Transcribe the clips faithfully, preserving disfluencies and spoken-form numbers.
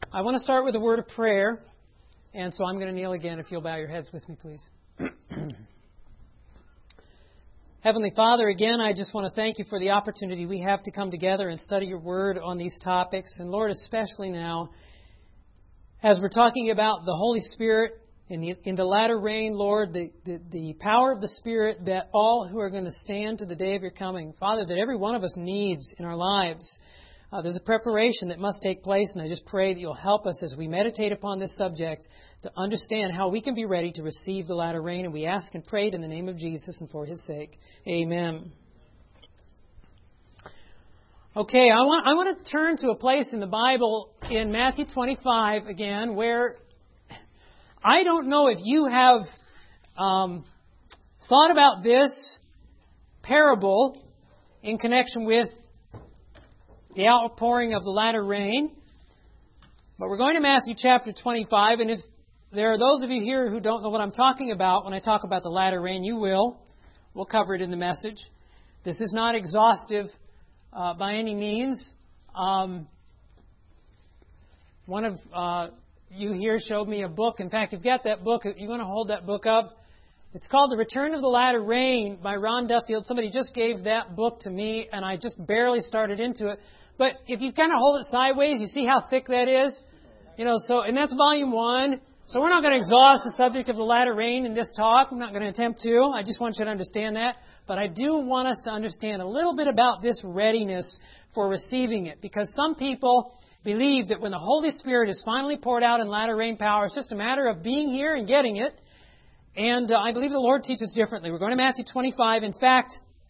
I want to start with a word of prayer, and so I'm going to kneel again if you'll bow your heads with me, please. Heavenly Father, again, I just want to thank you for the opportunity we have to come together and study your word on these topics. And Lord, especially now, as we're talking about the Holy Spirit in the, in the latter rain, Lord, the, the, the power of the Spirit that all who are going to stand to the day of your coming, Father, that every one of us needs in our lives. Uh, there's a preparation that must take place, and I just pray that you'll help us as we meditate upon this subject to understand how we can be ready to receive the latter rain. And we ask and pray it in the name of Jesus and for His sake. Amen. Okay, I want I want to turn to a place in the Bible in Matthew twenty-five again, where I don't know if you have um, thought about this parable in connection with the outpouring of the latter rain. But we're going to Matthew chapter twenty-five, and if there are those of you here who don't know what I'm talking about when I talk about the latter rain, you will. We'll cover it in the message. This is not exhaustive uh, by any means. Um, one of uh, you here showed me a book. In fact, if you've got that book, you want to hold that book up. It's called The Return of the Latter Rain by Ron Duffield. Somebody just gave that book to me, and I just barely started into it. But if you kind of hold it sideways, you see how thick that is? You know, so, and that's volume one. So we're not going to exhaust the subject of the latter rain in this talk. I'm not going to attempt to. I just want you to understand that. But I do want us to understand a little bit about this readiness for receiving it. Because some people believe that when the Holy Spirit is finally poured out in latter rain power, it's just a matter of being here and getting it. And uh, I believe the Lord teaches differently. We're going to Matthew twenty-five. In fact,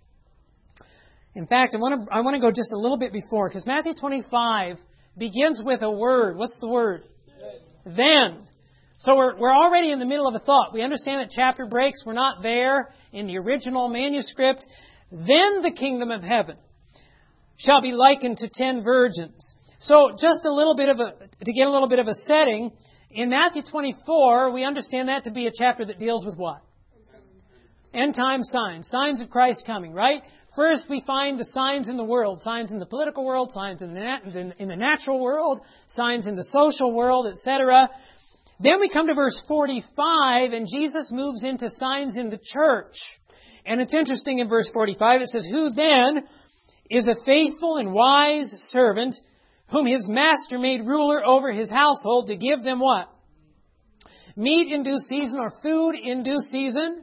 in fact, I want to I want to go just a little bit before, because Matthew twenty-five begins with a word. What's the word? Then. Then. So we're we're already in the middle of a thought. We understand that chapter breaks. We're not there in the original manuscript. Then the kingdom of heaven shall be likened to ten virgins. So just a little bit of a to get a little bit of a setting. In Matthew twenty-four, we understand that to be a chapter that deals with what? End time signs. Signs of Christ coming, right? First, we find the signs in the world. Signs in the political world, signs in the, nat- in the natural world, signs in the social world, et cetera. Then we come to verse forty-five, and Jesus moves into signs in the church. And it's interesting in verse forty-five, it says, "Who then is a faithful and wise servant, whom his master made ruler over his household to give them" what? "Meat in due season," or food in due season.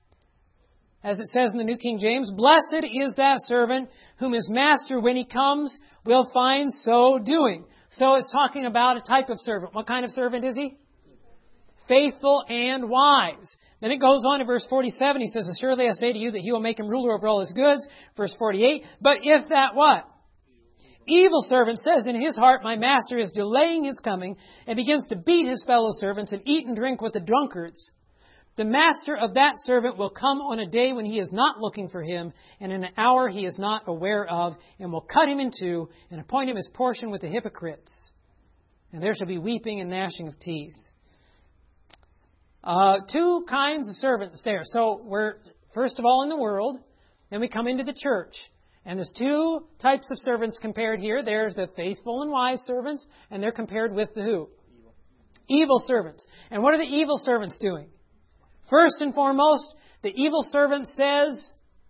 As it says in the New King James, "Blessed is that servant whom his master, when he comes, will find so doing." So it's talking about a type of servant. What kind of servant is he? Faithful and wise. Then it goes on in verse forty-seven. He says, "Assuredly I say to you that he will make him ruler over all his goods." Verse forty-eight, "But if that" what? "Evil servant says in his heart, my master is delaying his coming, and begins to beat his fellow servants and eat and drink with the drunkards, the master of that servant will come on a day when he is not looking for him, and in an hour he is not aware of, and will cut him in two, and appoint him his portion with the hypocrites. And there shall be weeping and gnashing of teeth." Uh, two kinds of servants there. So we're, first of all, in the world, then we come into the church. And there's two types of servants compared here. There's the faithful and wise servants, and they're compared with the who? Evil. Evil servants. And what are the evil servants doing? First and foremost, the evil servant says,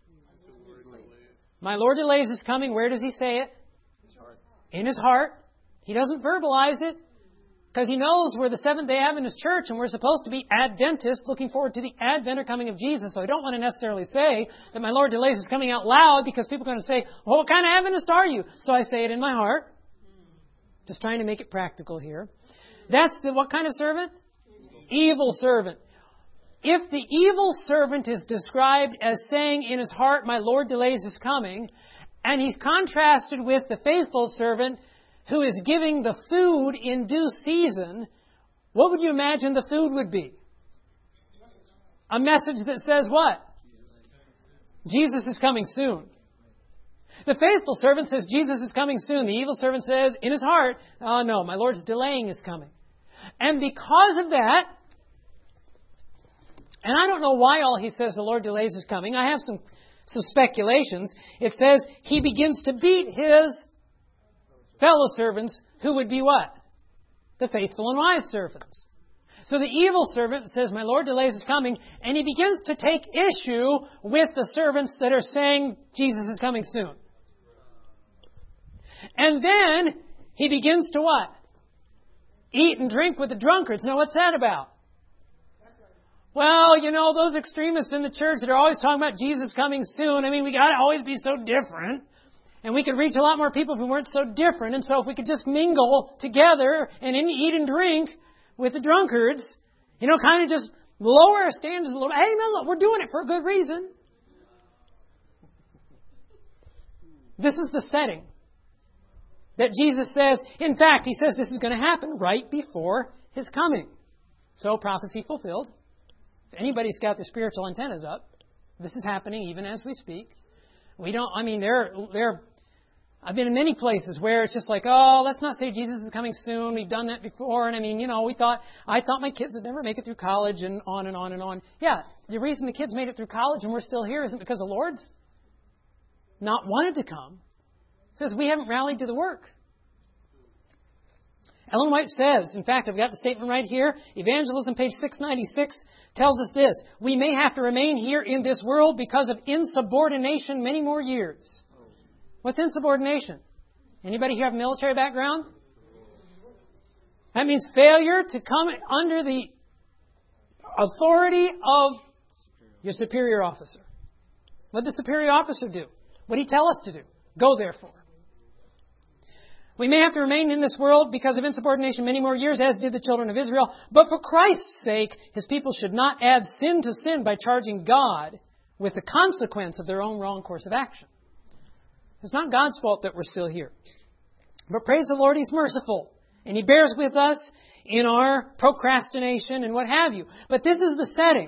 "My Lord delays his coming." Where does he say it? His heart. In his heart. He doesn't verbalize it, because he knows we're the Seventh-day Adventist church and we're supposed to be Adventists, looking forward to the advent or coming of Jesus. So I don't want to necessarily say that "my Lord delays his coming" out loud, because people are going to say, "Well, what kind of Adventist are you?" So I say it in my heart. Just trying to make it practical here. That's the what kind of servant? Evil, evil servant. If the evil servant is described as saying in his heart, "My Lord delays his coming," and he's contrasted with the faithful servant who is giving the food in due season, what would you imagine the food would be? A message that says what? Jesus is coming soon. The faithful servant says Jesus is coming soon. The evil servant says in his heart, "Oh no, my Lord's delaying his coming." And because of that, and I don't know why all he says the Lord delays his coming. I have some, some speculations. It says he begins to beat his fellow servants, who would be what? the faithful and wise servants. So the evil servant says, my Lord delays his coming, and he begins to take issue with the servants that are saying Jesus is coming soon. And then he begins to what? Eat and drink with the drunkards. Now what's that about? Well, you know, those extremists in the church that are always talking about Jesus coming soon, I mean, we got to always be so different. And we could reach a lot more people if we weren't so different. And so if we could just mingle together and eat and drink with the drunkards, you know, kind of just lower our standards a little. Hey, man, look, we're doing it for a good reason. This is the setting that Jesus says. In fact, He says this is going to happen right before His coming. So prophecy fulfilled. If anybody's got their spiritual antennas up, this is happening even as we speak. We don't, I mean, there, there. I've been in many places where it's just like, oh, let's not say Jesus is coming soon. We've done that before. And I mean, you know, we thought, I thought my kids would never make it through college and on and on and on. Yeah, the reason the kids made it through college and we're still here isn't because the Lord's not wanted to come. It says we haven't rallied to the work. Ellen White says, in fact, I've got the statement right here. Evangelism, page six ninety-six, tells us this. We may have to remain here in this world because of insubordination many more years. What's insubordination? Anybody here have a military background? That means failure to come under the authority of your superior officer. What did the superior officer do? What did he tell us to do? Go therefore. We may have to remain in this world because of insubordination many more years, as did the children of Israel. But for Christ's sake, His people should not add sin to sin by charging God with the consequence of their own wrong course of action. It's not God's fault that we're still here. But praise the Lord, He's merciful. And He bears with us in our procrastination and what have you. But this is the setting.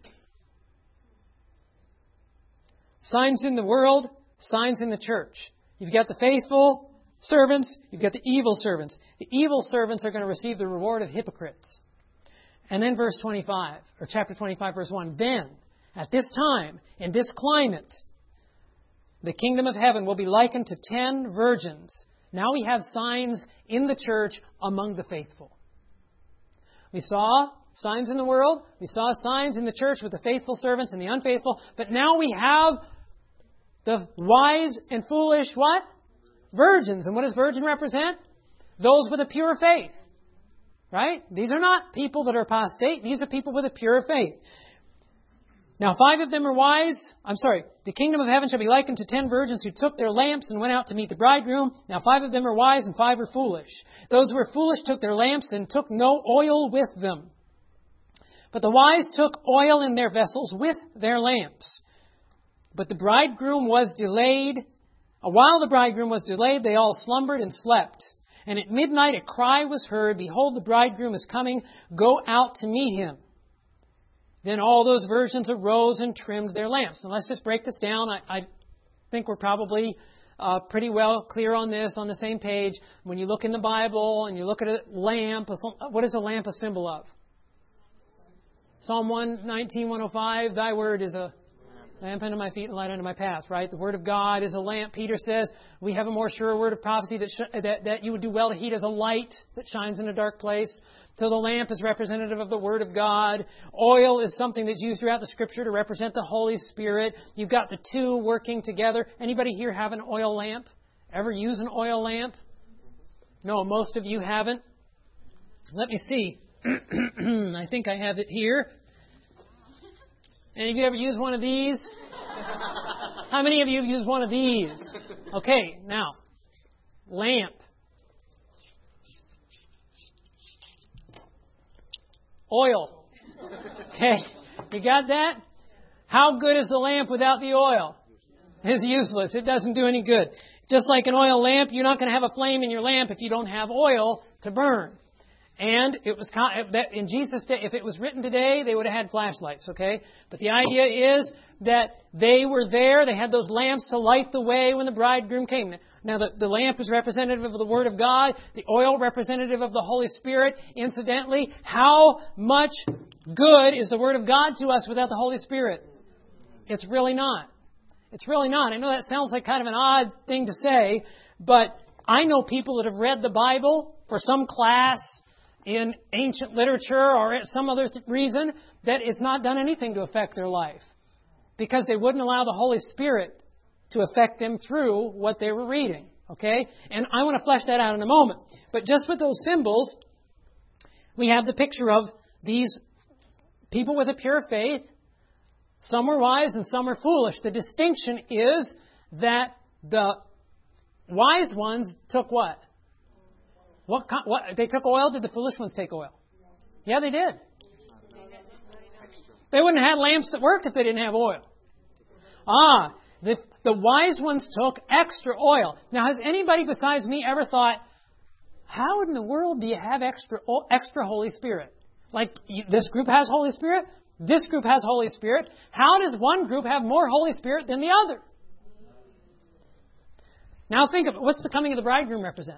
Signs in the world, signs in the church. You've got the faithful servants, you've got the evil servants. The evil servants are going to receive the reward of hypocrites. And then verse twenty-five, or chapter twenty-five, verse one. Then, at this time, in this climate, the kingdom of heaven will be likened to ten virgins. Now we have signs in the church among the faithful. We saw signs in the world. We saw signs in the church with the faithful servants and the unfaithful. But now we have the wise and foolish what? Virgins. And what does virgin represent? Those with a pure faith. Right? These are not people that are apostate. These are people with a pure faith. Now five of them are wise. I'm sorry. The kingdom of heaven shall be likened to ten virgins who took their lamps and went out to meet the bridegroom. Now five of them are wise and five are foolish. Those who were foolish took their lamps and took no oil with them. But the wise took oil in their vessels with their lamps. But the bridegroom was delayed. While the bridegroom was delayed, they all slumbered and slept. And at midnight a cry was heard, Behold, the bridegroom is coming. Go out to meet him. Then all those virgins arose and trimmed their lamps. Now let's just break this down. I, I think we're probably uh, pretty well clear on this, on the same page. When you look in the Bible and you look at a lamp, what is a lamp a symbol of? Psalm one nineteen, one oh five, Thy word is a lamp unto my feet and light unto my path, right? The Word of God is a lamp. Peter says we have a more sure word of prophecy that, sh- that, that you would do well to heed as a light that shines in a dark place. So the lamp is representative of the Word of God. Oil is something that's used throughout the Scripture to represent the Holy Spirit. You've got the two working together. Anybody here have an oil lamp? Ever use an oil lamp? No, most of you haven't. Let me see. I think I have it here. Any of you ever used one of these? How many of you have used one of these? Okay, now, lamp. Oil. Okay, you got that? How good is the lamp without the oil? It's useless. It doesn't do any good. Just like an oil lamp, you're not going to have a flame in your lamp if you don't have oil to burn. And it was in Jesus' day, if it was written today, they would have had flashlights, okay? But the idea is that they were there. They had those lamps to light the way when the bridegroom came. Now, the, the lamp is representative of the Word of God. The oil representative of the Holy Spirit. Incidentally, how much good is the Word of God to us without the Holy Spirit? It's really not. It's really not. I know that sounds like kind of an odd thing to say, but I know people that have read the Bible for some class in ancient literature or some other th- reason that it's not done anything to affect their life because they wouldn't allow the Holy Spirit to affect them through what they were reading. Okay? And I want to flesh that out in a moment. But just with those symbols, we have the picture of these people with a pure faith. Some were wise and some were foolish. The distinction is that the wise ones took what? What, what? They took oil? Did the foolish ones take oil? Yeah, they did. They wouldn't have had lamps that worked if they didn't have oil. Ah, the, the wise ones took extra oil. Now, has anybody besides me ever thought, how in the world do you have extra extra Holy Spirit? Like, you, this group has Holy Spirit, this group has Holy Spirit. How does one group have more Holy Spirit than the other? Now think of it. What's the coming of the bridegroom represent?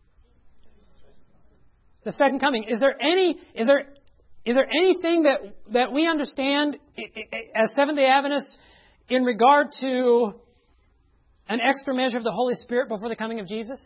The second coming. Is there any? Is there? Is there anything that that we understand as Seventh-day Adventists in regard to an extra measure of the Holy Spirit before the coming of Jesus?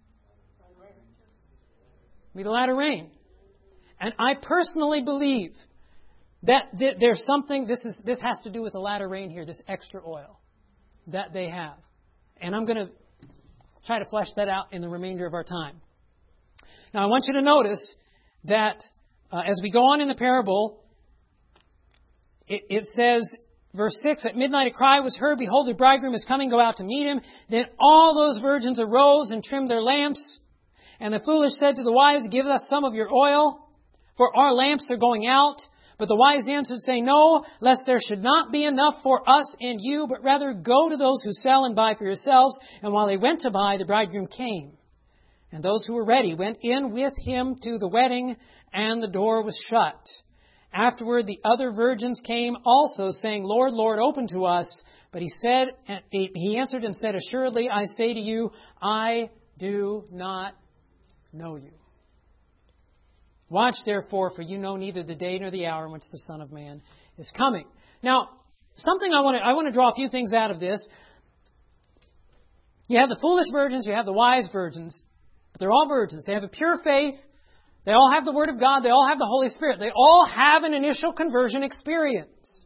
Be the latter rain. And I personally believe that th- there's something. This is this has to do with the latter rain here. This extra oil that they have, and I'm going to try to flesh that out in the remainder of our time. Now, I want you to notice that uh, as we go on in the parable, it, it says, verse six, at midnight a cry was heard, behold, the bridegroom is coming, go out to meet him. Then all those virgins arose and trimmed their lamps. And the foolish said to the wise, give us some of your oil, for our lamps are going out. But the wise answered, saying, no, lest there should not be enough for us and you, but rather go to those who sell and buy for yourselves. And while they went to buy, the bridegroom came. And those who were ready went in with him to the wedding, and the door was shut. Afterward, the other virgins came also, saying, Lord, Lord, open to us. But he said, he answered and said, assuredly, I say to you, I do not know you. Watch therefore, for you know neither the day nor the hour in which the Son of Man is coming. Now, something I want to I want to draw a few things out of this. You have the foolish virgins, you have the wise virgins, but they're all virgins. They have a pure faith. They all have the Word of God. They all have the Holy Spirit. They all have an initial conversion experience.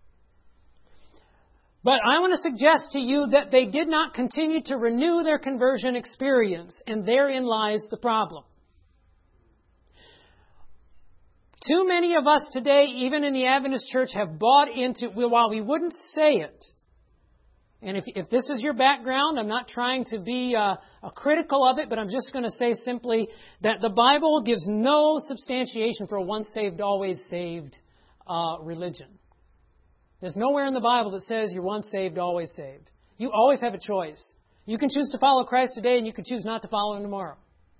But I want to suggest to you that they did not continue to renew their conversion experience, and therein lies the problem. Too many of us today, even in the Adventist church, have bought into, while we wouldn't say it, and if, if this is your background, I'm not trying to be uh, a critical of it, but I'm just going to say simply that the Bible gives no substantiation for a once saved, always saved uh, religion. There's nowhere in the Bible that says you're once saved, always saved. You always have a choice. You can choose to follow Christ today, and you can choose not to follow Him tomorrow.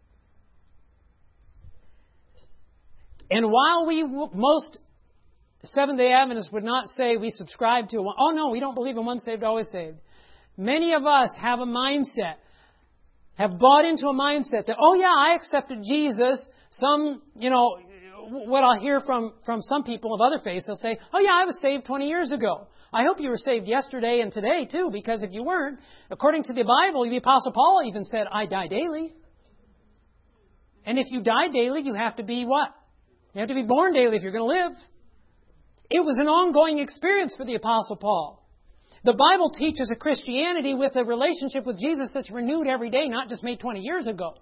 And while we, most Seventh-day Adventists would not say we subscribe to, oh no, we don't believe in once saved, always saved. Many of us have a mindset, have bought into a mindset that, oh yeah, I accepted Jesus. Some, you know, what I'll hear from, from some people of other faiths, they'll say, oh yeah, I was saved twenty years ago. I hope you were saved yesterday and today too, because if you weren't, according to the Bible, the Apostle Paul even said, I die daily. And if you die daily, you have to be what? You have to be born daily if you're going to live. It was an ongoing experience for the Apostle Paul. The Bible teaches a Christianity with a relationship with Jesus that's renewed every day, not just made twenty years ago.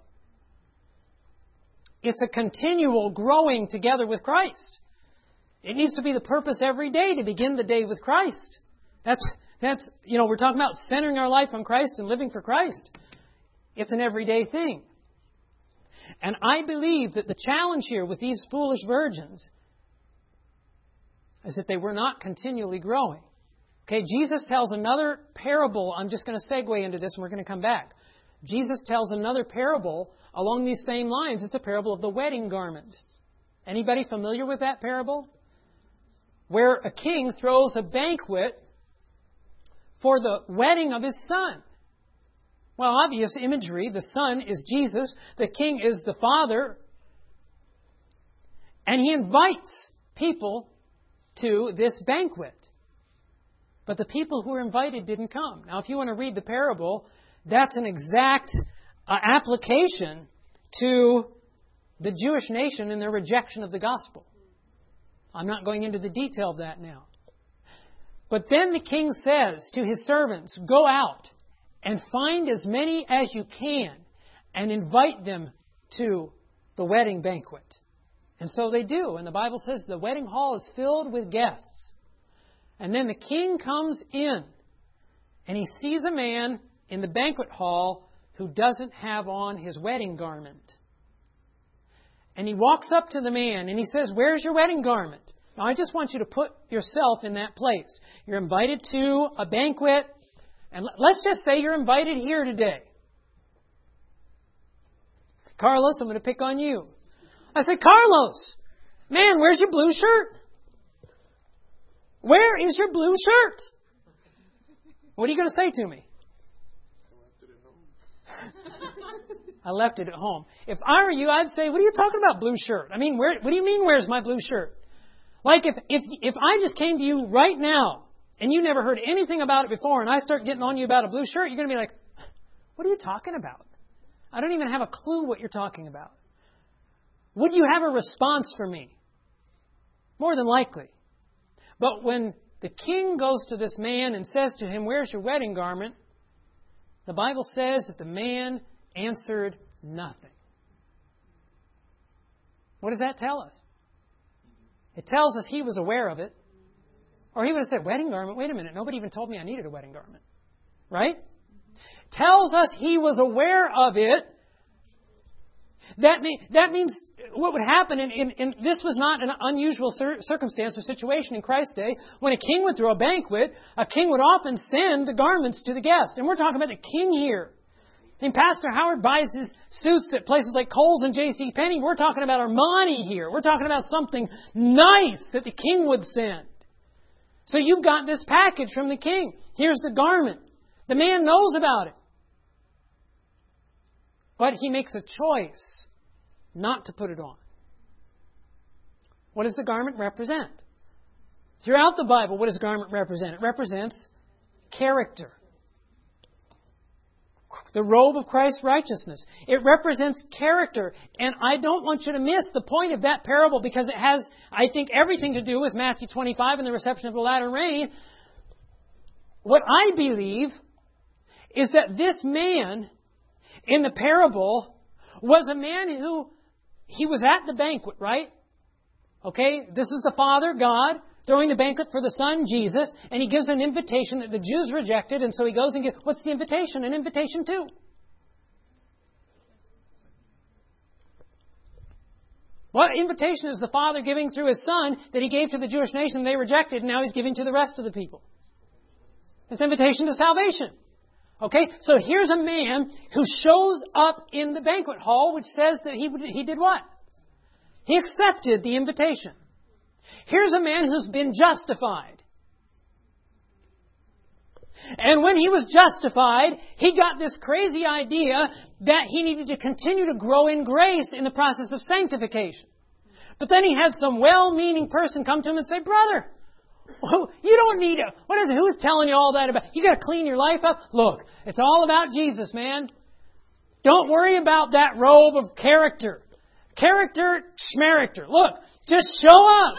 It's a continual growing together with Christ. It needs to be the purpose every day to begin the day with Christ. That's, that's you know, we're talking about centering our life on Christ and living for Christ. It's an everyday thing. And I believe that the challenge here with these foolish virgins is that they were not continually growing. Okay, Jesus tells another parable. I'm just going to segue into this and we're going to come back. Jesus tells another parable along these same lines. It's the parable of the wedding garment. Anybody familiar with that parable? Where a king throws a banquet for the wedding of his son. Well, obvious imagery. The Son is Jesus. The King is the Father. And He invites people to this banquet. But the people who were invited didn't come. Now, if you want to read the parable, that's an exact uh, application to the Jewish nation in their rejection of the gospel. I'm not going into the detail of that now. But then the king says to his servants, go out and find as many as you can and invite them to the wedding banquet. And so they do. And the Bible says the wedding hall is filled with guests. And then the king comes in and he sees a man in the banquet hall who doesn't have on his wedding garment. And he walks up to the man and he says, where's your wedding garment? Now, I just want you to put yourself in that place. You're invited to a banquet, and let's just say you're invited here today. Carlos, I'm going to pick on you. I said, Carlos, man, where's your blue shirt? Where is your blue shirt? What are you going to say to me? I left it at home. If I were you, I'd say, what are you talking about, blue shirt? I mean, where, what do you mean, where's my blue shirt? Like if, if if I just came to you right now and you never heard anything about it before and I start getting on you about a blue shirt, you're going to be like, what are you talking about? I don't even have a clue what you're talking about. Would you have a response for me? More than likely. But when the king goes to this man and says to him, where's your wedding garment? The Bible says that the man answered nothing. What does that tell us? It tells us he was aware of it. Or he would have said, wedding garment? Wait a minute. Nobody even told me I needed a wedding garment. Right? Tells us he was aware of it. That, mean, that means what would happen, in, in, in, this was not an unusual cir- circumstance or situation in Christ's day. When a king would throw a banquet, a king would often send the garments to the guests. And we're talking about the king here. And Pastor Howard buys his suits at places like Kohl's and J C Penney. We're talking about Armani here. We're talking about something nice that the king would send. So you've got this package from the king. Here's the garment. The man knows about it. But he makes a choice not to put it on. What does the garment represent? Throughout the Bible, what does garment represent? It represents character. The robe of Christ's righteousness. It represents character. And I don't want you to miss the point of that parable because it has, I think, everything to do with Matthew twenty-five and the reception of the latter rain. What I believe is that this man in the parable was a man who, he was at the banquet, right? Okay, this is the Father, God, throwing the banquet for the Son, Jesus, and He gives an invitation that the Jews rejected, and so He goes and gives, what's the invitation? An invitation to? What invitation is the Father giving through His Son that He gave to the Jewish nation they rejected, and now He's giving to the rest of the people? It's an invitation to salvation. Okay, so here's a man who shows up in the banquet hall, which says that he he did what? He accepted the invitation. Here's a man who's been justified. And when he was justified, he got this crazy idea that he needed to continue to grow in grace in the process of sanctification. But then he had some well-meaning person come to him and say, brother, you don't need it. What is it? Who's telling you all that about? You got to clean your life up? Look, it's all about Jesus, man. Don't worry about that robe of character. Character, schmaracter. Look, just show up.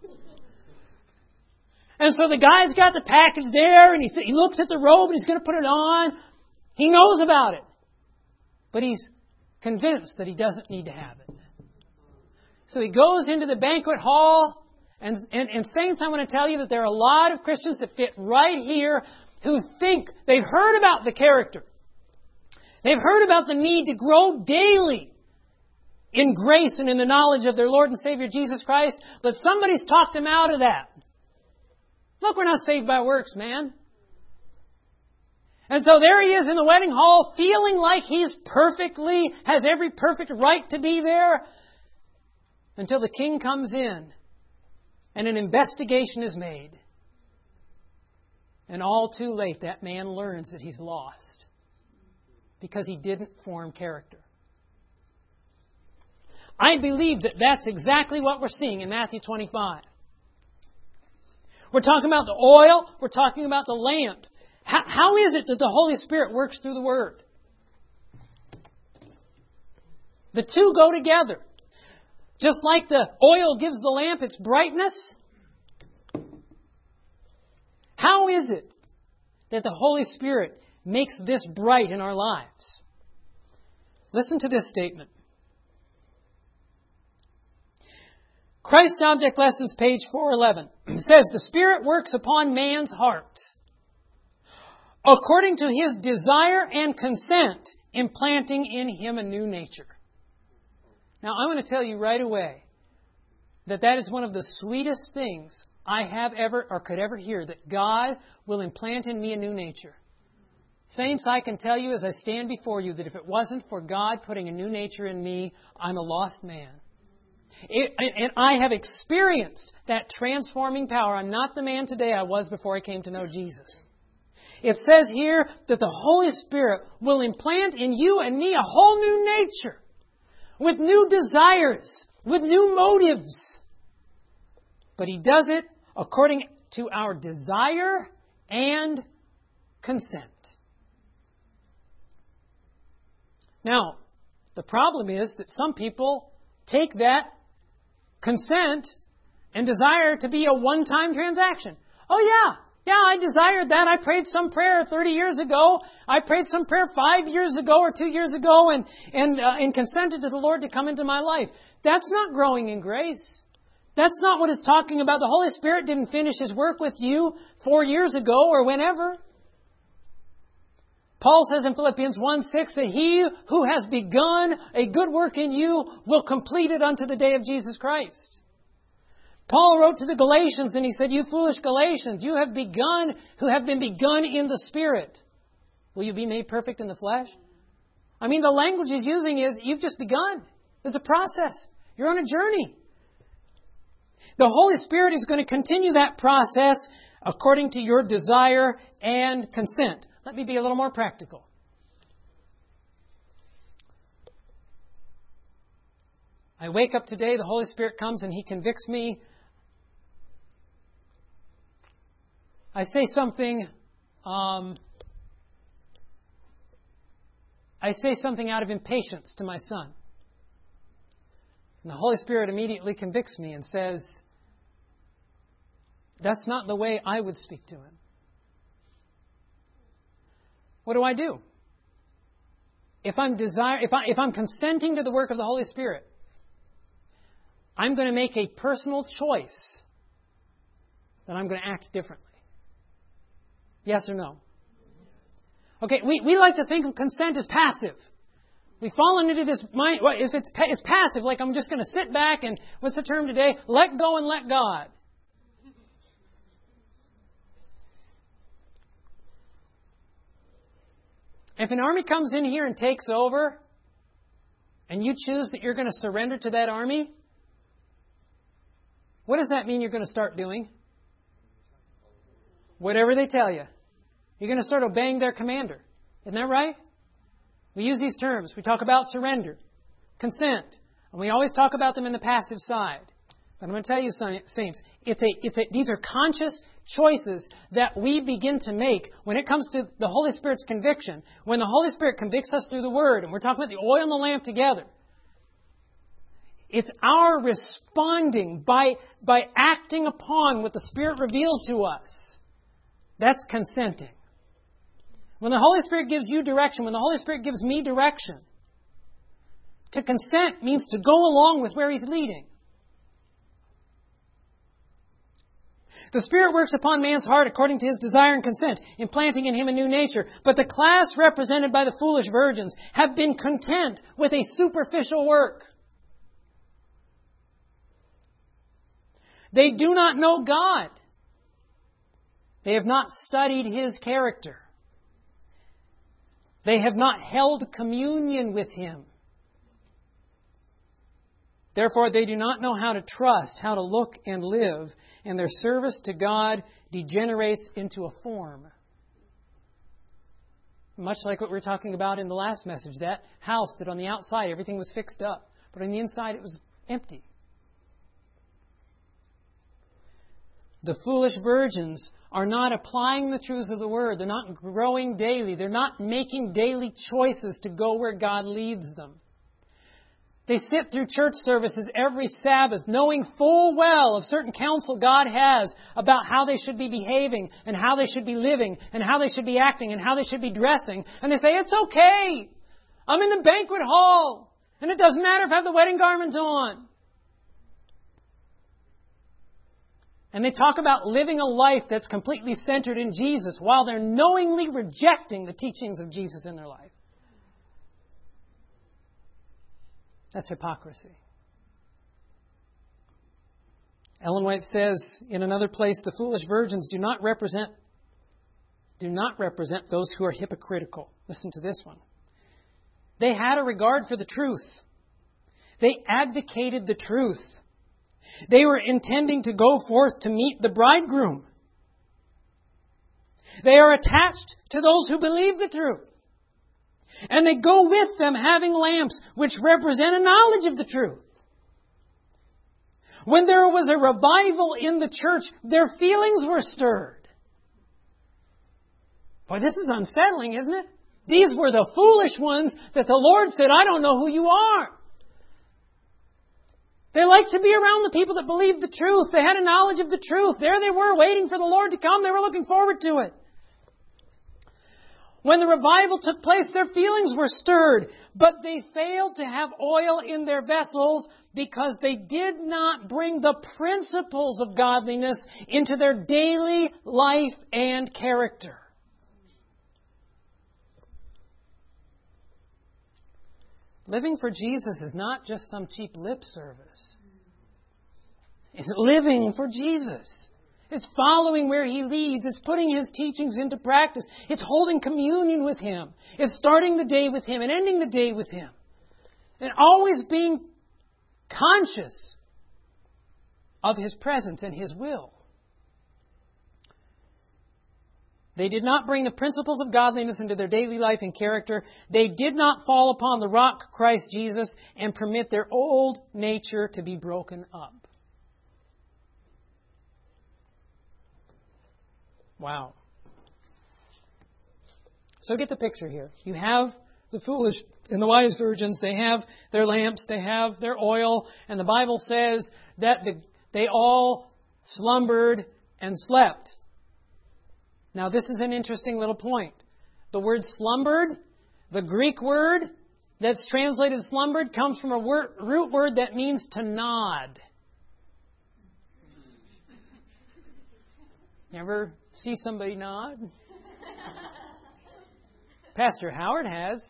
And so the guy's got the package there, and he, he looks at the robe, and he's going to put it on. He knows about it. But he's convinced that he doesn't need to have it. So he goes into the banquet hall. And, and, and saints, I want to tell you that there are a lot of Christians that fit right here who think they've heard about the character. They've heard about the need to grow daily in grace and in the knowledge of their Lord and Savior Jesus Christ, but somebody's talked them out of that. Look, we're not saved by works, man. And so there he is in the wedding hall, feeling like he's perfectly, has every perfect right to be there, until the king comes in. And an investigation is made. And all too late, that man learns that he's lost. Because he didn't form character. I believe that that's exactly what we're seeing in Matthew twenty-five. We're talking about the oil. We're talking about the lamp. How, how is it that the Holy Spirit works through the Word? The two go together. Just like the oil gives the lamp its brightness, how is it that the Holy Spirit makes this bright in our lives? Listen to this statement. Christ Object Lessons, page four eleven, says, the Spirit works upon man's heart according to His desire and consent, implanting in him a new nature. Now, I want to tell you right away that that is one of the sweetest things I have ever or could ever hear, that God will implant in me a new nature. Saints, I can tell you as I stand before you that if it wasn't for God putting a new nature in me, I'm a lost man. It, and I have experienced that transforming power. I'm not the man today I was before I came to know Jesus. It says here that the Holy Spirit will implant in you and me a whole new nature, with new desires, with new motives. But He does it according to our desire and consent. Now, the problem is that some people take that consent and desire to be a one-time transaction. Oh yeah, yeah, I desired that. I prayed some prayer thirty years ago. I prayed some prayer five years ago or two years ago and, and, uh, and consented to the Lord to come into my life. That's not growing in grace. That's not what it's talking about. The Holy Spirit didn't finish His work with you four years ago or whenever. Paul says in Philippians one six that He who has begun a good work in you will complete it unto the day of Jesus Christ. Paul wrote to the Galatians and he said, you foolish Galatians, you have begun, who have been begun in the Spirit. Will you be made perfect in the flesh? I mean, the language he's using is, you've just begun. There's a process. You're on a journey. The Holy Spirit is going to continue that process according to your desire and consent. Let me be a little more practical. I wake up today, the Holy Spirit comes and He convicts me. I say something, um, I say something out of impatience to my son. And the Holy Spirit immediately convicts me and says, that's not the way I would speak to him. What do I do? If I'm desire, if I, if I'm consenting to the work of the Holy Spirit, I'm going to make a personal choice that I'm going to act differently. Yes or no? Okay, we, we like to think of consent as passive. We've fallen into this mind. Well, if it's, it's passive, like I'm just going to sit back and, what's the term today? Let go and let God. If an army comes in here and takes over, and you choose that you're going to surrender to that army, what does that mean you're going to start doing? Whatever they tell you. You're going to start obeying their commander. Isn't that right? We use these terms. We talk about surrender, consent, and we always talk about them in the passive side. But I'm going to tell you, saints, it's a, it's a, these are conscious choices that we begin to make when it comes to the Holy Spirit's conviction. When the Holy Spirit convicts us through the Word, and we're talking about the oil and the lamp together, it's our responding by, by acting upon what the Spirit reveals to us. That's consenting. When the Holy Spirit gives you direction, when the Holy Spirit gives me direction, to consent means to go along with where He's leading. The Spirit works upon man's heart according to His desire and consent, implanting in him a new nature. But the class represented by the foolish virgins have been content with a superficial work. They do not know God. They have not studied His character. They have not held communion with Him. Therefore, they do not know how to trust, how to look and live, and their service to God degenerates into a form. Much like what we were talking about in the last message, that house that on the outside everything was fixed up, but on the inside it was empty. The foolish virgins are not applying the truths of the Word. They're not growing daily. They're not making daily choices to go where God leads them. They sit through church services every Sabbath, knowing full well of certain counsel God has about how they should be behaving and how they should be living and how they should be acting and how they should be dressing. And they say, it's okay. I'm in the banquet hall. And it doesn't matter if I have the wedding garments on. And they talk about living a life that's completely centered in Jesus while they're knowingly rejecting the teachings of Jesus in their life. That's hypocrisy. Ellen White says in another place, the foolish virgins do not represent do not represent those who are hypocritical. Listen to this one. They had a regard for the truth. They advocated the truth. They were intending to go forth to meet the bridegroom. They are attached to those who believe the truth. And they go with them having lamps which represent a knowledge of the truth. When there was a revival in the church, their feelings were stirred. Boy, this is unsettling, isn't it? These were the foolish ones that the Lord said, I don't know who you are. They liked to be around the people that believed the truth. They had a knowledge of the truth. There they were waiting for the Lord to come. They were looking forward to it. When the revival took place, their feelings were stirred, but they failed to have oil in their vessels because they did not bring the principles of godliness into their daily life and character. Living for Jesus is not just some cheap lip service. It's living for Jesus. It's following where He leads. It's putting His teachings into practice. It's holding communion with Him. It's starting the day with Him and ending the day with Him. And always being conscious of His presence and His will. They did not bring the principles of godliness into their daily life and character. They did not fall upon the rock, Christ Jesus, and permit their old nature to be broken up. Wow. So get the picture here. You have the foolish and the wise virgins. They have their lamps. They have their oil. And the Bible says that the, they all slumbered and slept. Now, this is an interesting little point. The word slumbered, the Greek word that's translated slumbered, comes from a word, root word that means to nod. You ever see somebody nod? Pastor Howard has.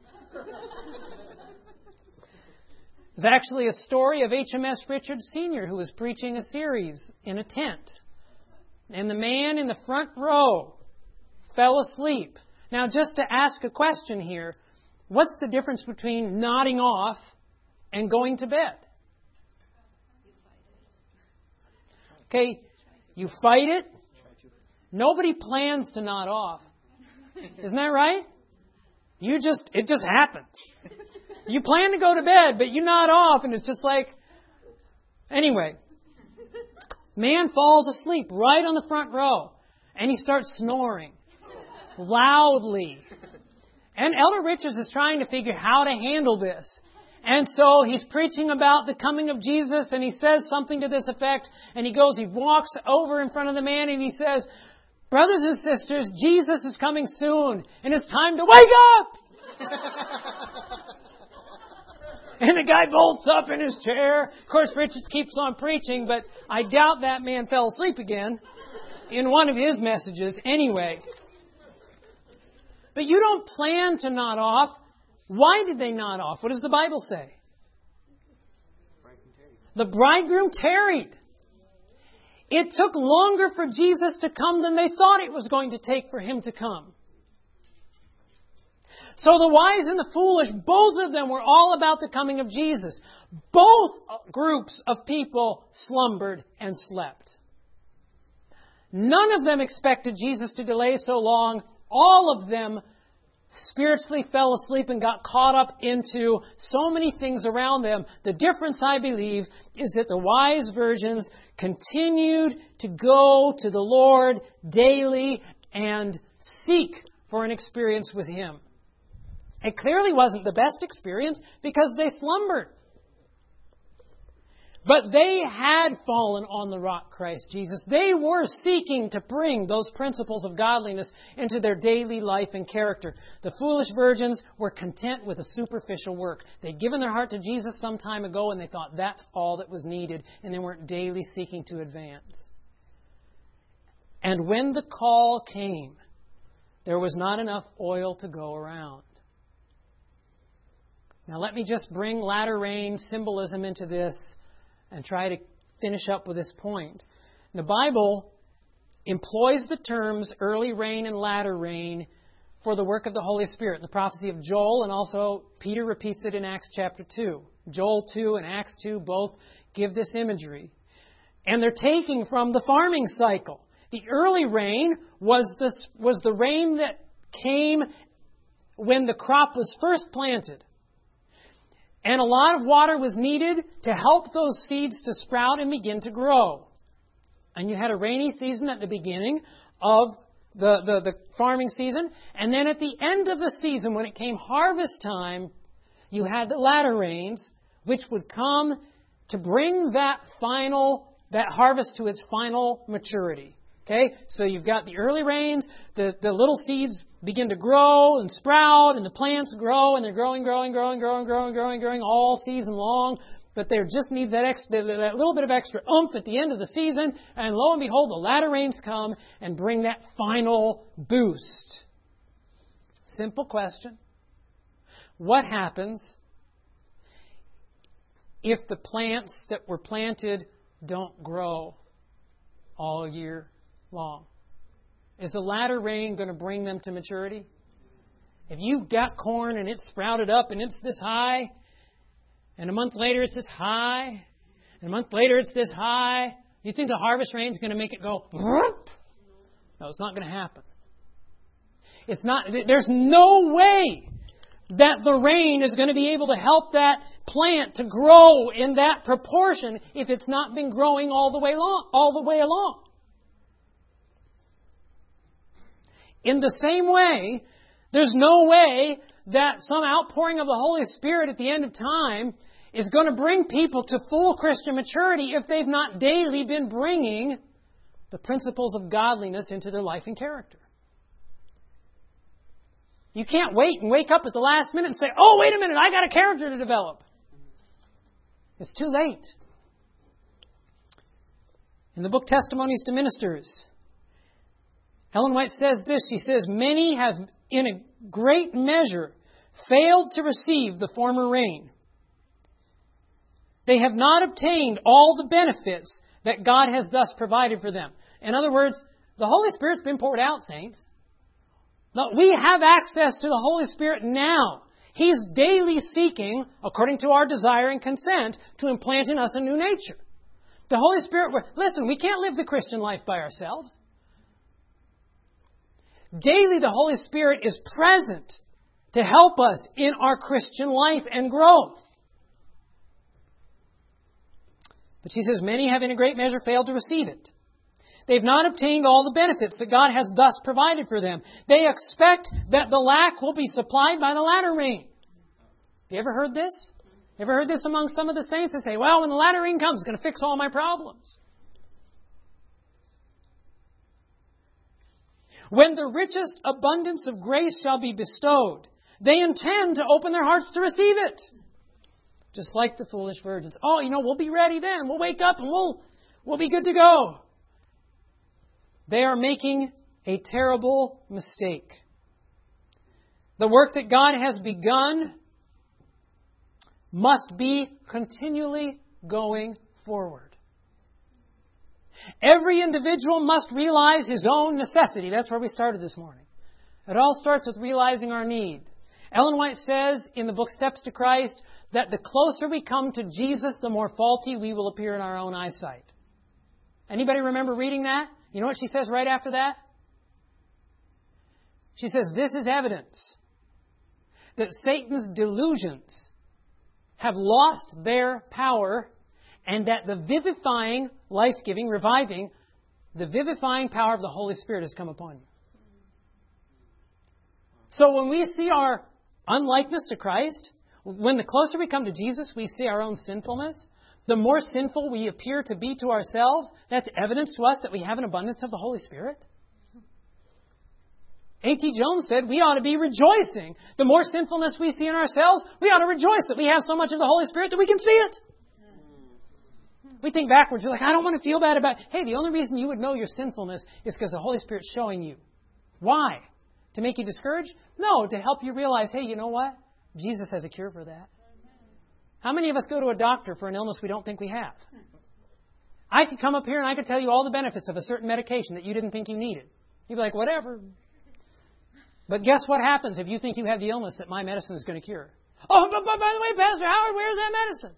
There's actually a story of H M S Richards Senior who was preaching a series in a tent. And the man in the front row fell asleep. Now, just to ask a question here, what's the difference between nodding off and going to bed? Okay, you fight it. Nobody plans to nod off. Isn't that right? You just, it just happens. You plan to go to bed, but you nod off, and it's just like, anyway. Man falls asleep right on the front row, and he starts snoring loudly. And Elder Richards is trying to figure how to handle this. And so he's preaching about the coming of Jesus, and he says something to this effect, and he goes, he walks over in front of the man, and he says, brothers and sisters, Jesus is coming soon, and it's time to wake up! And the guy bolts up in his chair. Of course, Richards keeps on preaching, but I doubt that man fell asleep again in one of his messages anyway. But you don't plan to nod off. Why did they nod off? What does the Bible say? The bridegroom tarried. It took longer for Jesus to come than they thought it was going to take for Him to come. So the wise and the foolish, both of them were all about the coming of Jesus. Both groups of people slumbered and slept. None of them expected Jesus to delay so long. All of them spiritually fell asleep and got caught up into so many things around them. The difference, I believe, is that the wise virgins continued to go to the Lord daily and seek for an experience with Him. It clearly wasn't the best experience because they slumbered. But they had fallen on the rock, Christ Jesus. They were seeking to bring those principles of godliness into their daily life and character. The foolish virgins were content with a superficial work. They'd given their heart to Jesus some time ago, and they thought that's all that was needed, and they weren't daily seeking to advance. And when the call came, there was not enough oil to go around. Now let me just bring latter rain symbolism into this and try to finish up with this point. The Bible employs the terms early rain and latter rain for the work of the Holy Spirit. In the prophecy of Joel, and also Peter repeats it in Acts chapter two. Joel two and Acts two both give this imagery. And they're taking from the farming cycle. The early rain was, this, was the rain that came when the crop was first planted. And a lot of water was needed to help those seeds to sprout and begin to grow. And you had a rainy season at the beginning of the, the, the farming season. And then at the end of the season, when it came harvest time, you had the latter rains, which would come to bring that final, that harvest to its final maturity. Okay, so you've got the early rains, the, the little seeds begin to grow and sprout, and the plants grow, and they're growing, growing, growing, growing, growing, growing, growing all season long. But there just needs that, extra, that little bit of extra oomph at the end of the season, and lo and behold, the latter rains come and bring that final boost. Simple question. What happens if the plants that were planted don't grow all year long? Is the latter rain going to bring them to maturity? If you've got corn and it's sprouted up and it's this high, and a month later it's this high, and a month later it's this high, you think the harvest rain is going to make it go whoop? No, it's not going to happen. It's not. There's no way that the rain is going to be able to help that plant to grow in that proportion if it's not been growing all the way along. All the way along. In the same way, there's no way that some outpouring of the Holy Spirit at the end of time is going to bring people to full Christian maturity if they've not daily been bringing the principles of godliness into their life and character. You can't wait and wake up at the last minute and say, oh, wait a minute, I got a character to develop. It's too late. In the book Testimonies to Ministers, Ellen White says this. She says, many have in a great measure failed to receive the former rain. They have not obtained all the benefits that God has thus provided for them. In other words, the Holy Spirit's been poured out, saints. We have access to the Holy Spirit now. He's daily seeking, according to our desire and consent, to implant in us a new nature. The Holy Spirit, listen, we can't live the Christian life by ourselves. Daily, the Holy Spirit is present to help us in our Christian life and growth. But she says, many have in a great measure failed to receive it. They've not obtained all the benefits that God has thus provided for them. They expect that the lack will be supplied by the latter rain. Have you ever heard this? Ever heard this among some of the saints? They say, well, when the latter rain comes, it's going to fix all my problems. When the richest abundance of grace shall be bestowed, they intend to open their hearts to receive it. Just like the foolish virgins. Oh, you know, we'll be ready then. We'll wake up and we'll, we'll be good to go. They are making a terrible mistake. The work that God has begun must be continually going forward. Every individual must realize his own necessity. That's where we started this morning. It all starts with realizing our need. Ellen White says in the book Steps to Christ that the closer we come to Jesus, the more faulty we will appear in our own eyesight. Anybody remember reading that? You know what she says right after that? She says, this is evidence that Satan's delusions have lost their power and that the vivifying, life-giving, reviving, the vivifying power of the Holy Spirit has come upon you. So when we see our unlikeness to Christ, when the closer we come to Jesus, we see our own sinfulness, the more sinful we appear to be to ourselves, that's evidence to us that we have an abundance of the Holy Spirit. A T Jones said we ought to be rejoicing. The more sinfulness we see in ourselves, we ought to rejoice that we have so much of the Holy Spirit that we can see it. We think backwards. We're like, I don't want to feel bad about it. Hey, the only reason you would know your sinfulness is because the Holy Spirit's showing you. Why? To make you discouraged? No, to help you realize, hey, you know what? Jesus has a cure for that. How many of us go to a doctor for an illness we don't think we have? I could come up here and I could tell you all the benefits of a certain medication that you didn't think you needed. You'd be like, whatever. But guess what happens if you think you have the illness that my medicine is going to cure? Oh, but, but by the way, Pastor Howard, where's that medicine?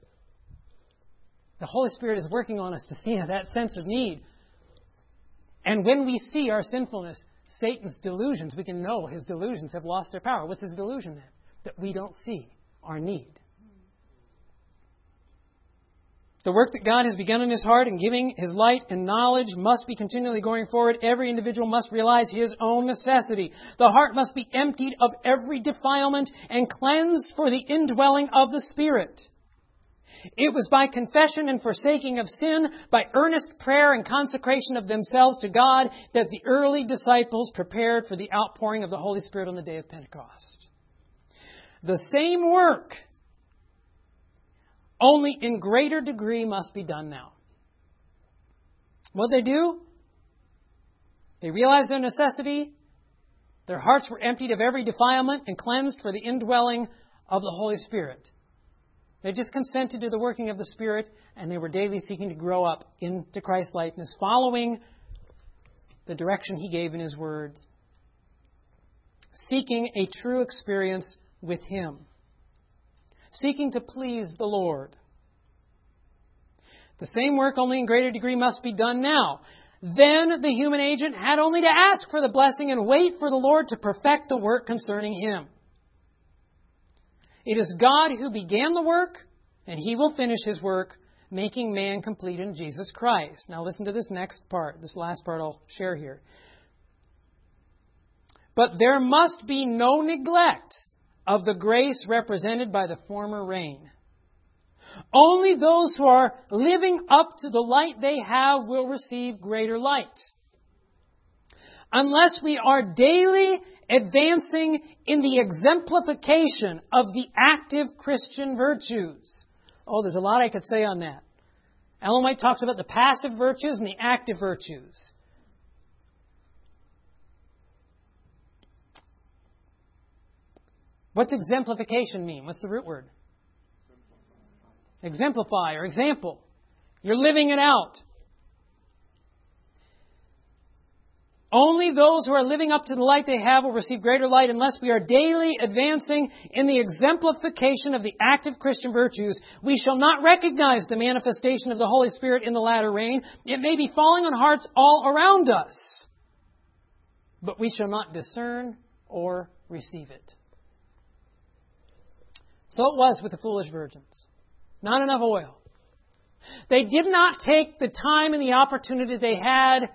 The Holy Spirit is working on us to see that sense of need. And when we see our sinfulness, Satan's delusions, we can know his delusions have lost their power. What's his delusion then? That we don't see our need. The work that God has begun in his heart in giving his light and knowledge must be continually going forward. Every individual must realize his own necessity. The heart must be emptied of every defilement and cleansed for the indwelling of the Spirit. It was by confession and forsaking of sin, by earnest prayer and consecration of themselves to God, that the early disciples prepared for the outpouring of the Holy Spirit on the day of Pentecost. The same work, only in greater degree, must be done now. What they do? They realized their necessity. Their hearts were emptied of every defilement and cleansed for the indwelling of the Holy Spirit. They just consented to the working of the Spirit, and they were daily seeking to grow up into Christ's likeness, following the direction He gave in His Word, seeking a true experience with Him, seeking to please the Lord. The same work, only in greater degree, must be done now. Then the human agent had only to ask for the blessing and wait for the Lord to perfect the work concerning him. It is God who began the work, and He will finish His work, making man complete in Jesus Christ. Now listen to this next part, this last part I'll share here. But there must be no neglect of the grace represented by the former rain. Only those who are living up to the light they have will receive greater light. Unless we are daily advancing in the exemplification of the active Christian virtues. Oh, there's a lot I could say on that. Ellen White talks about the passive virtues and the active virtues. What's exemplification mean? What's the root word? Exemplify or example. You're living it out. Only those who are living up to the light they have will receive greater light unless we are daily advancing in the exemplification of the active Christian virtues. We shall not recognize the manifestation of the Holy Spirit in the latter rain. It may be falling on hearts all around us, but we shall not discern or receive it. So it was with the foolish virgins. Not enough oil. They did not take the time and the opportunity they had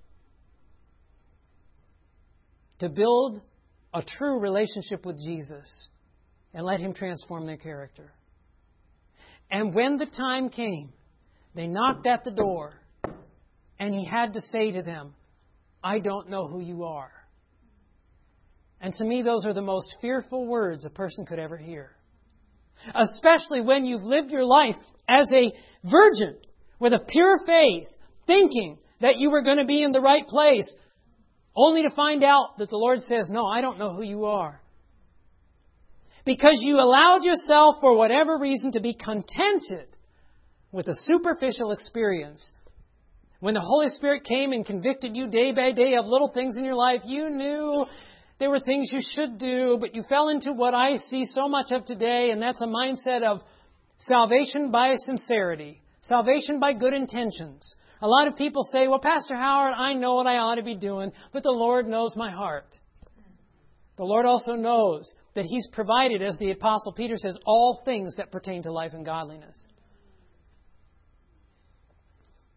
to build a true relationship with Jesus and let Him transform their character. And when the time came, they knocked at the door, and He had to say to them, I don't know who you are. And to me, those are the most fearful words a person could ever hear. Especially when you've lived your life as a virgin with a pure faith, thinking that you were going to be in the right place, only to find out that the Lord says, no, I don't know who you are. Because you allowed yourself, for whatever reason, to be contented with a superficial experience. When the Holy Spirit came and convicted you day by day of little things in your life, you knew there were things you should do, but you fell into what I see so much of today, and that's a mindset of salvation by sincerity, salvation by good intentions. A lot of people say, well, Pastor Howard, I know what I ought to be doing, but the Lord knows my heart. The Lord also knows that He's provided, as the Apostle Peter says, all things that pertain to life and godliness.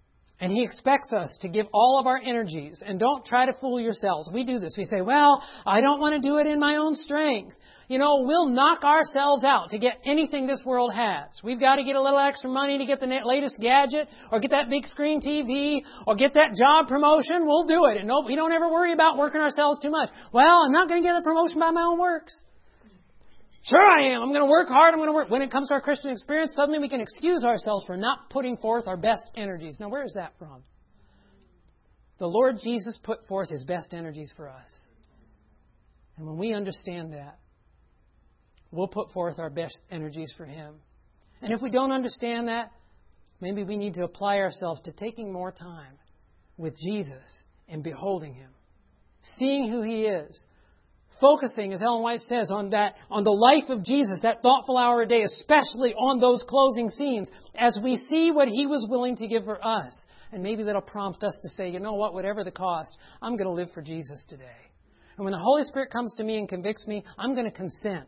And He expects us to give all of our energies. And don't try to fool yourselves. We do this. We say, well, I don't want to do it in my own strength. You know, we'll knock ourselves out to get anything this world has. We've got to get a little extra money to get the latest gadget, or get that big screen T V, or get that job promotion. We'll do it. And no, we don't ever worry about working ourselves too much. Well, I'm not going to get a promotion by my own works. Sure I am. I'm going to work hard. I'm going to work. When it comes to our Christian experience, suddenly we can excuse ourselves for not putting forth our best energies. Now, where is that from? The Lord Jesus put forth His best energies for us. And when we understand that, we'll put forth our best energies for Him. And if we don't understand that, maybe we need to apply ourselves to taking more time with Jesus and beholding Him, seeing who He is, focusing, as Ellen White says, on that, on the life of Jesus, that thoughtful hour a day, especially on those closing scenes, as we see what He was willing to give for us. And maybe that'll prompt us to say, you know what, whatever the cost, I'm going to live for Jesus today. And when the Holy Spirit comes to me and convicts me, I'm going to consent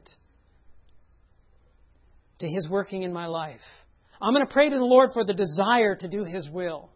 to His working in my life. I'm going to pray to the Lord for the desire to do His will.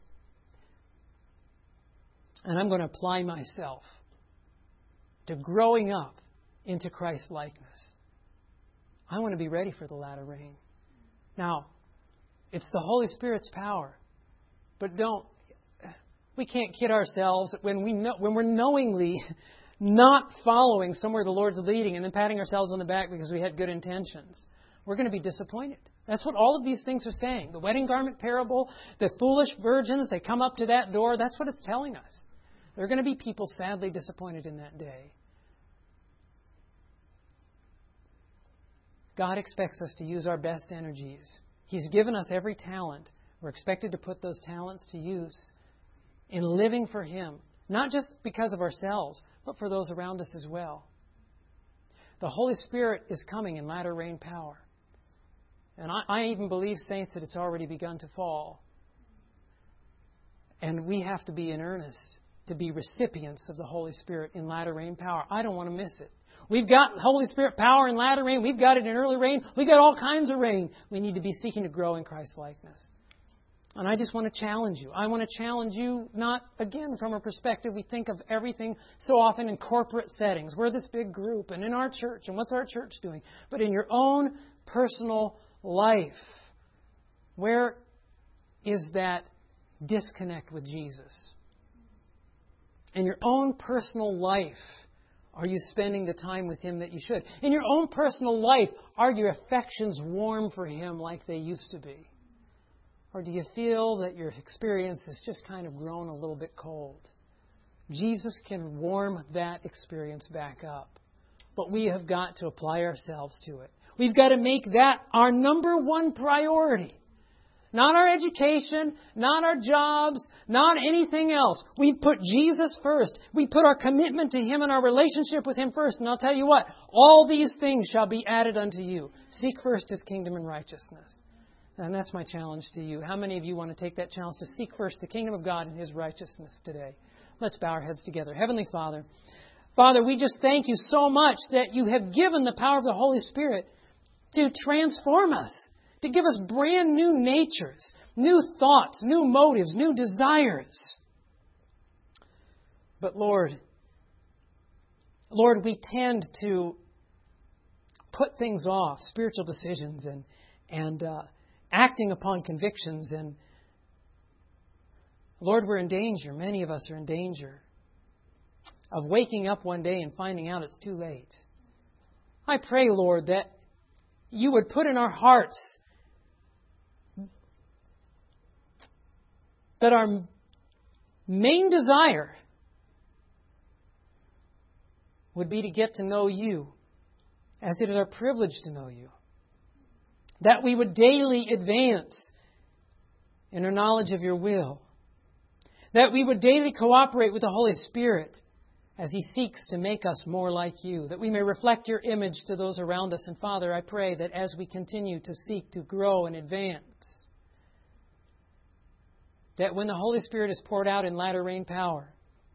And I'm going to apply myself to growing up into Christ's likeness. I want to be ready for the latter rain. Now, it's the Holy Spirit's power. But don't, we can't kid ourselves when we know, when we're knowingly not following somewhere the Lord's leading and then patting ourselves on the back because we had good intentions. We're going to be disappointed. That's what all of these things are saying. The wedding garment parable, the foolish virgins, they come up to that door. That's what it's telling us. There are going to be people sadly disappointed in that day. God expects us to use our best energies. He's given us every talent. We're expected to put those talents to use in living for Him, not just because of ourselves, but for those around us as well. The Holy Spirit is coming in latter rain power. And I, I even believe, saints, that it's already begun to fall. And we have to be in earnest to be recipients of the Holy Spirit in latter rain power. I don't want to miss it. We've got Holy Spirit power in latter rain. We've got it in early rain. We've got all kinds of rain. We need to be seeking to grow in Christ's likeness. And I just want to challenge you. I want to challenge you, not, again, from a perspective, we think of everything so often in corporate settings. We're this big group, and in our church, and what's our church doing? But in your own personal life, where is that disconnect with Jesus? In your own personal life, are you spending the time with Him that you should? In your own personal life, are your affections warm for Him like they used to be? Or do you feel that your experience has just kind of grown a little bit cold? Jesus can warm that experience back up. But we have got to apply ourselves to it. We've got to make that our number one priority. Not our education, not our jobs, not anything else. We put Jesus first. We put our commitment to Him and our relationship with Him first. And I'll tell you what, all these things shall be added unto you. Seek first His kingdom and righteousness. And that's my challenge to you. How many of you want to take that challenge to seek first the kingdom of God and His righteousness today? Let's bow our heads together. Heavenly Father, Father, we just thank You so much that You have given the power of the Holy Spirit to transform us, to give us brand new natures, new thoughts, new motives, new desires. But Lord, Lord, we tend to put things off, spiritual decisions and and uh, acting upon convictions. And Lord, we're in danger. Many of us are in danger of waking up one day and finding out it's too late. I pray, Lord, that You would put in our hearts that our main desire would be to get to know You, as it is our privilege to know You. That we would daily advance in our knowledge of Your will. That we would daily cooperate with the Holy Spirit as He seeks to make us more like You. That we may reflect Your image to those around us. And Father, I pray that as we continue to seek to grow and advance, that when the Holy Spirit is poured out in latter rain power,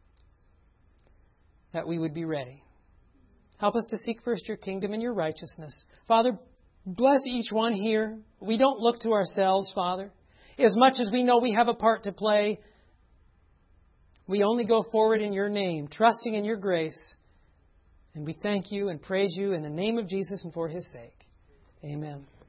that we would be ready. Help us to seek first Your kingdom and Your righteousness. Father, bless each one here. We don't look to ourselves, Father. as much as we know we have a part to play, we only go forward in Your name, trusting in Your grace. And we thank You and praise You in the name of Jesus and for His sake. Amen.